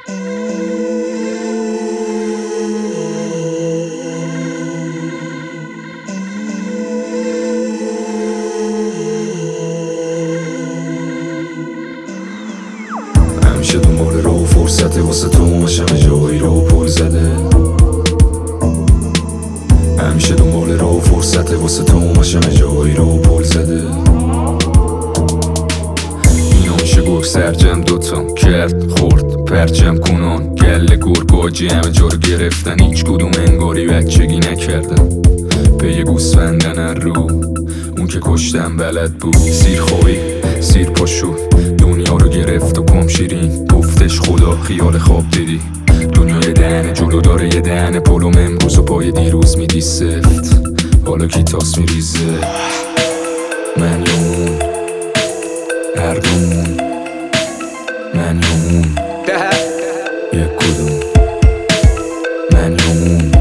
همیشه دنبال رو فرصته واسه تو ماشم جایی رو پل زده. همیشه دنبال رو فرصته واسه تو ماشم جایی رو پل زده. اینا میشه گفت سرجم دوتا کرد خورد پرچم کنان گله گرگاجی همه جا رو گرفتن هیچ کدوم انگاری بچگی نکردن. پی گوسفندن هر رو اون که کشتن بلد بود. سیر خوابی سیر پا شد دنیا رو گرفت و کام شیرین گفتش خدا خیال خواب دیدی. دنیا یه دهن جلو داره یه دهن پلوم امروز و پای دیروز میدی سفت. حالا کی تاس میریزه من یا اون هر دومون من یا اون یک کدوم من یا اون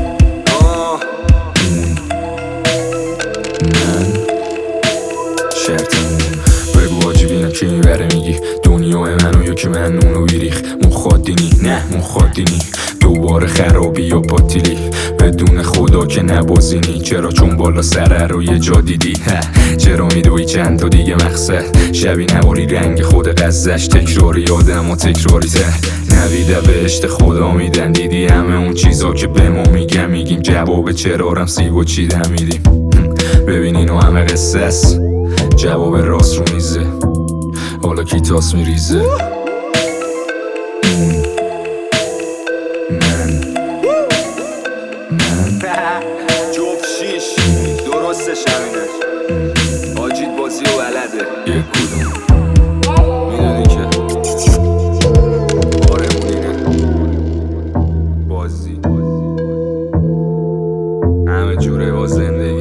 من شرطمون. بگو حاجی بینم که میبره میگی دنیای منو یا که من اونو بیریخ مخادینی نه مخادینی دوباره خرابی یا پاتیلی بدون خدا که نبازینی. چرا چون بالا سره رو یه جا دیدی چرا میدوی چند تا دیگه مقصد شبی نواری رنگ خود قزش تکراری آدم و تکراری تر نویده بهشت خدا میدن دیدی همه اون چیزا که به ما میگیم جواب چرارم سیبو چیدم میدیم. ببین اینو همه قصه است جواب راست رو میزه حالا کی تاس میریزه من جفت شیش درستش همینه آجید بازی و بلده یک کدوم میدونی که آرمونینه بازی همه جوره با زندگی